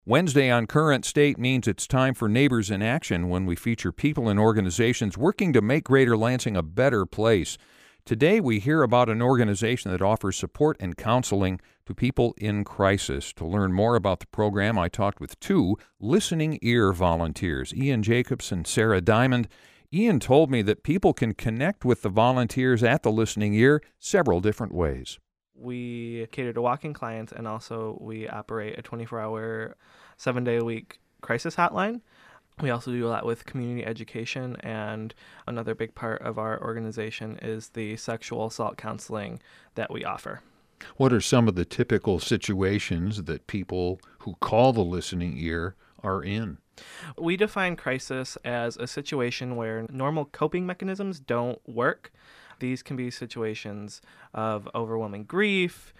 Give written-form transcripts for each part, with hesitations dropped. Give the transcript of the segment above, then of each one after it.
Wednesday on Current State means it's time for Neighbors in Action when we feature people and organizations working to make Greater Lansing a better place. Today we hear about an organization that offers support and counseling to people in crisis. To learn more about the program, I talked with two Listening Ear volunteers, Ian Jacobs and Sarah Diamond. Ian told me that people can connect with the volunteers at the Listening Ear several different ways. We cater to walk-in clients, and also we operate a 24-hour, 7-day-a-week crisis hotline. We also do a lot with community education, and another big part of our organization is the sexual assault counseling that we offer. What are some of the typical situations that people who call the Listening Ear are in? We define crisis as a situation where normal coping mechanisms don't work. These can be situations of overwhelming grief,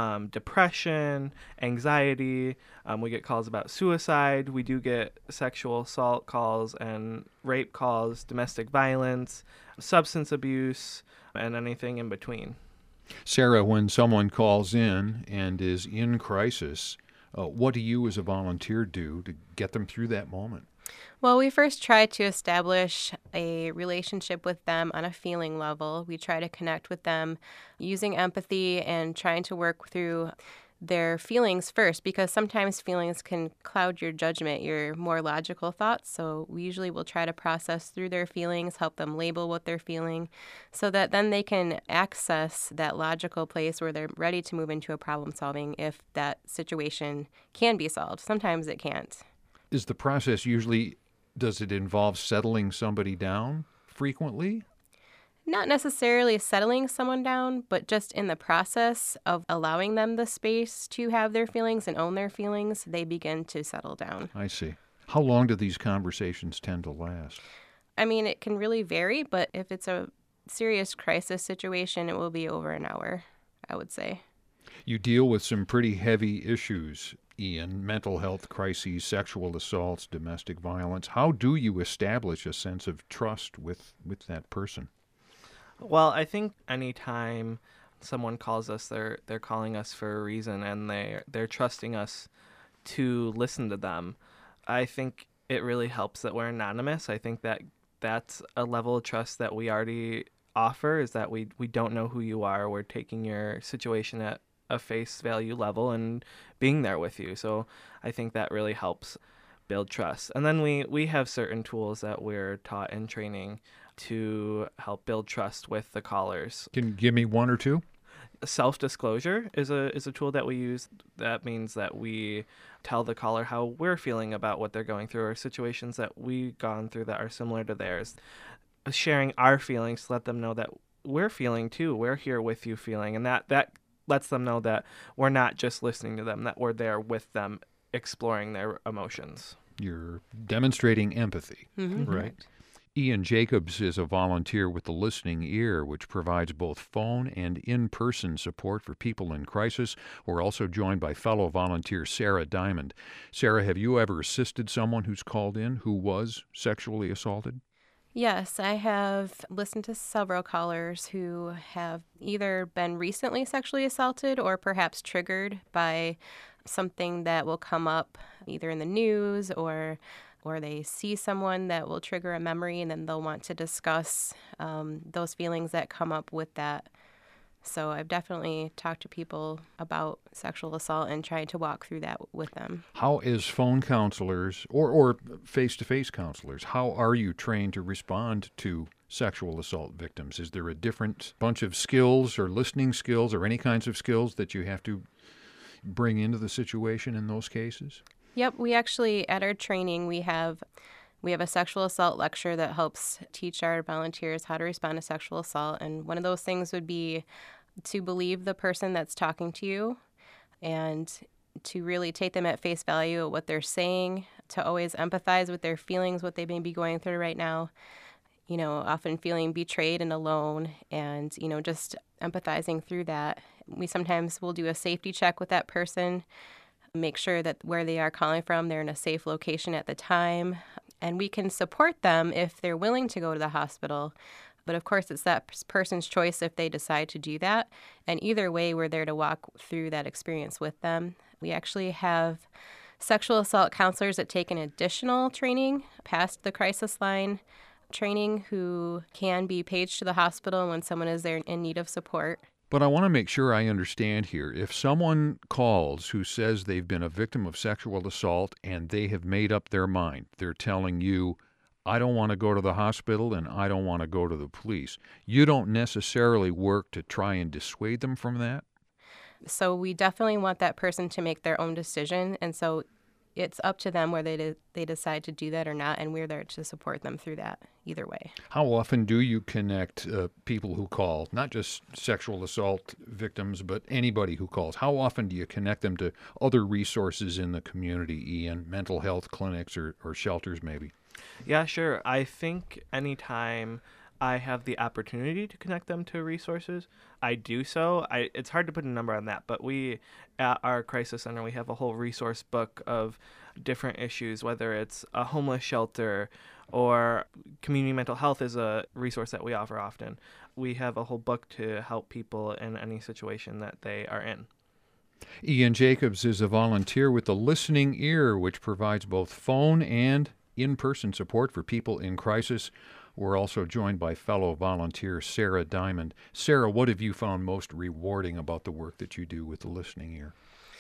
depression, anxiety. We get calls about suicide. We do get sexual assault calls and rape calls, domestic violence, substance abuse, and anything in between. Sarah, when someone calls in and is in crisis, what do you as a volunteer do to get them through that moment? Well, we first try to establish a relationship with them on a feeling level. We try to connect with them using empathy and trying to work through their feelings first, because sometimes feelings can cloud your judgment, your more logical thoughts. So we usually will try to process through their feelings, help them label what they're feeling, so that then they can access that logical place where they're ready to move into a problem solving if that situation can be solved. Sometimes it can't. Is the process usually, does it involve settling somebody down frequently? Not necessarily settling someone down, but just in the process of allowing them the space to have their feelings and own their feelings, they begin to settle down. I see. How long do these conversations tend to last? I mean, it can really vary, but if it's a serious crisis situation, it will be over an hour, I would say. You deal with some pretty heavy issues, Ian: mental health crises, sexual assaults, domestic violence. How do you establish a sense of trust with that person? Well, I think anytime someone calls us, they're calling us for a reason, and they're trusting us to listen to them. I think it really helps that we're anonymous. I think that that's a level of trust that we already offer, is that we don't know who you are. We're taking your situation at a face value level and being there with you. So I think that really helps build trust. And then we have certain tools that we're taught in training to help build trust with the callers. Can you give me one or two? Self-disclosure is a tool that we use. That means that we tell the caller how we're feeling about what they're going through, or situations that we've gone through that are similar to theirs. Sharing our feelings to let them know that we're feeling too. We're here with you feeling, and that lets them know that we're not just listening to them, that we're there with them exploring their emotions. You're demonstrating empathy, Mm-hmm. right? Ian Jacobs is a volunteer with the Listening Ear, which provides both phone and in-person support for people in crisis. We're also joined by fellow volunteer Sarah Diamond. Sarah, have you ever assisted someone who's called in who was sexually assaulted? Yes, I have listened to several callers who have either been recently sexually assaulted or perhaps triggered by something that will come up either in the news or they see someone that will trigger a memory, and then they'll want to discuss those feelings that come up with that. So I've definitely talked to people about sexual assault and tried to walk through that with them. How, as phone counselors or face-to-face counselors, how are you trained to respond to sexual assault victims? Is there a different bunch of skills or listening skills or any kinds of skills that you have to bring into the situation in those cases? Yep, we actually, at our training, we have a sexual assault lecture that helps teach our volunteers how to respond to sexual assault. And one of those things would be to believe the person that's talking to you and to really take them at face value at what they're saying, to always empathize with their feelings, what they may be going through right now, often feeling betrayed and alone, and, just empathizing through that. We sometimes will do a safety check with that person, make sure that where they are calling from, they're in a safe location at the time, and we can support them if they're willing to go to the hospital. But of course, it's that person's choice if they decide to do that. And either way, we're there to walk through that experience with them. We actually have sexual assault counselors that take an additional training past the crisis line training who can be paged to the hospital when someone is there in need of support. But I want to make sure I understand here. If someone calls who says they've been a victim of sexual assault and they have made up their mind, they're telling you, I don't want to go to the hospital and I don't want to go to the police. You don't necessarily work to try and dissuade them from that? So we definitely want that person to make their own decision. And so it's up to them whether they decide to do that or not, and we're there to support them through that either way. How often do you connect people who call, not just sexual assault victims, but anybody who calls? How often do you connect them to other resources in the community, Ian, mental health clinics or shelters maybe? Yeah, sure. I think anytime I have the opportunity to connect them to resources, I do so. It's hard to put a number on that, but we, at our crisis center, we have a whole resource book of different issues, whether it's a homeless shelter or community mental health is a resource that we offer often. We have a whole book to help people in any situation that they are in. Ian Jacobs is a volunteer with the Listening Ear, which provides both phone and in-person support for people in crisis. We're also joined by fellow volunteer Sarah Diamond. Sarah, what have you found most rewarding about the work that you do with the Listening Ear?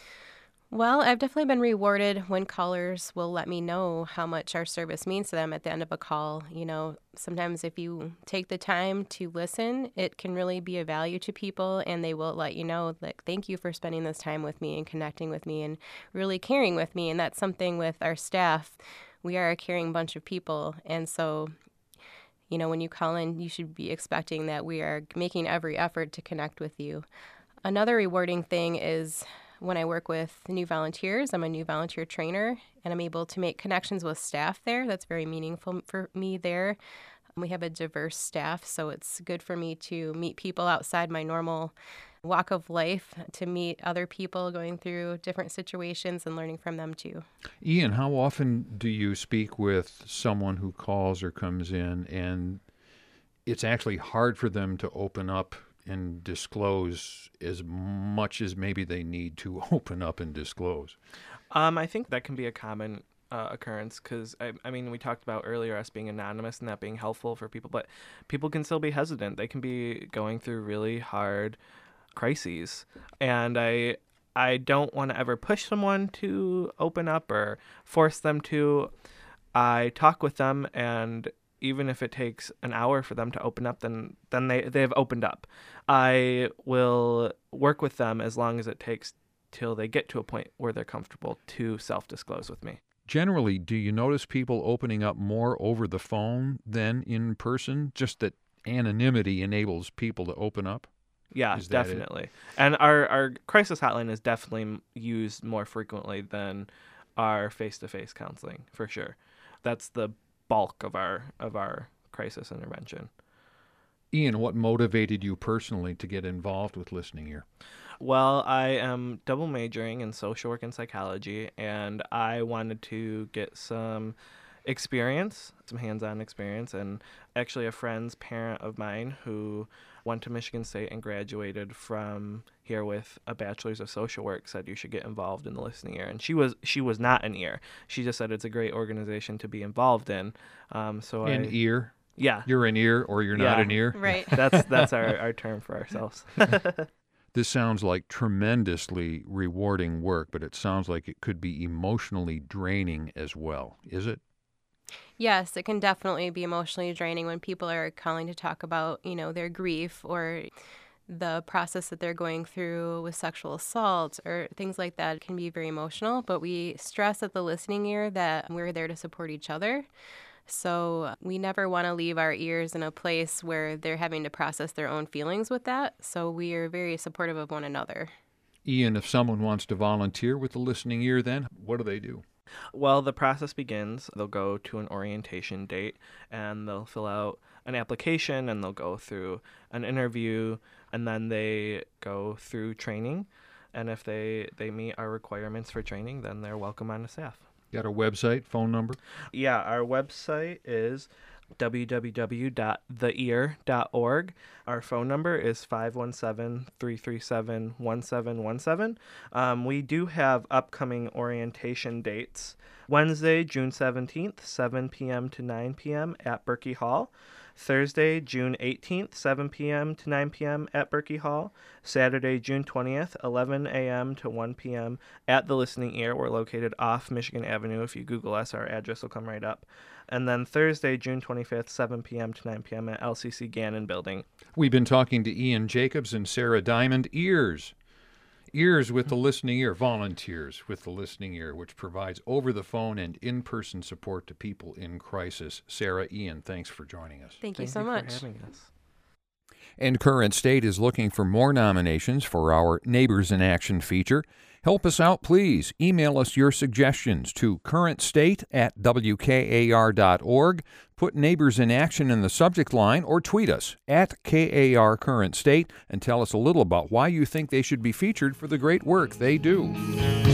Well, I've definitely been rewarded when callers will let me know how much our service means to them at the end of a call. You know, sometimes if you take the time to listen, it can really be a value to people, and they will let you know, like, thank you for spending this time with me and connecting with me and really caring with me. And that's something with our staff. We are a caring bunch of people, and so when you call in, you should be expecting that we are making every effort to connect with you. Another rewarding thing is when I work with new volunteers. I'm a new volunteer trainer, and I'm able to make connections with staff there. That's very meaningful for me there. We have a diverse staff, so it's good for me to meet people outside my normal walk of life, to meet other people going through different situations and learning from them too. Ian, how often do you speak with someone who calls or comes in and it's actually hard for them to open up and disclose as much as maybe they need to open up and disclose? I think that can be a common occurrence because, I mean, we talked about earlier us being anonymous and that being helpful for people, but people can still be hesitant. They can be going through really hard crises, and I don't want to ever push someone to open up or force them to. I talk with them, and even if it takes an hour for them to open up, then they've opened up. I will work with them as long as it takes till they get to a point where they're comfortable to self-disclose with me. Generally, do you notice people opening up more over the phone than in person? Just that anonymity enables people to open up? Yeah, definitely. And our crisis hotline is definitely used more frequently than our face-to-face counseling, for sure. That's the bulk of our crisis intervention. Ian, what motivated you personally to get involved with Listening Ear? Well, I am double majoring in social work and psychology, and I wanted to get some experience, some hands-on experience, and actually a friend's parent of mine who went to Michigan State and graduated from here with a bachelor's of social work said you should get involved in the Listening Ear. And she was not an ear. She just said it's a great organization to be involved in. Ear? Yeah. You're an ear or you're not an ear? Right. That's our term for ourselves. This sounds like tremendously rewarding work, but it sounds like it could be emotionally draining as well. Is it? Yes, it can definitely be emotionally draining when people are calling to talk about, their grief or the process that they're going through with sexual assault or things like that. It can be very emotional, but we stress at the Listening Ear that we're there to support each other. So we never want to leave our ears in a place where they're having to process their own feelings with that. So we are very supportive of one another. Ian, if someone wants to volunteer with the Listening Ear, then what do they do? Well, the process begins. They'll go to an orientation date and they'll fill out an application and they'll go through an interview and then they go through training. And if they meet our requirements for training, then they're welcome on the staff. Got a website, phone number? Yeah, our website is www.theear.org. Our phone number is 517-337-1717. We do have upcoming orientation dates. Wednesday, June 17th, 7 p.m. to 9 p.m. at Berkey Hall. Thursday, June 18th, 7 p.m. to 9 p.m. at Berkey Hall. Saturday, June 20th, 11 a.m. to 1 p.m. at The Listening Ear. We're located off Michigan Avenue. If you Google us, our address will come right up. And then Thursday, June 25th, 7 p.m. to 9 p.m. at LCC Gannon Building. We've been talking to Ian Jacobs and Sarah Diamond. Ears with the Listening Ear, volunteers with the Listening Ear, which provides over-the-phone and in-person support to people in crisis. Sarah, Ian, thanks for joining us. Thank you so much. For having us. And Current State is looking for more nominations for our Neighbors in Action feature. Help us out, please. Email us your suggestions to currentstate@wkar.org. Put Neighbors in Action in the subject line or tweet us at KAR Current State and tell us a little about why you think they should be featured for the great work they do.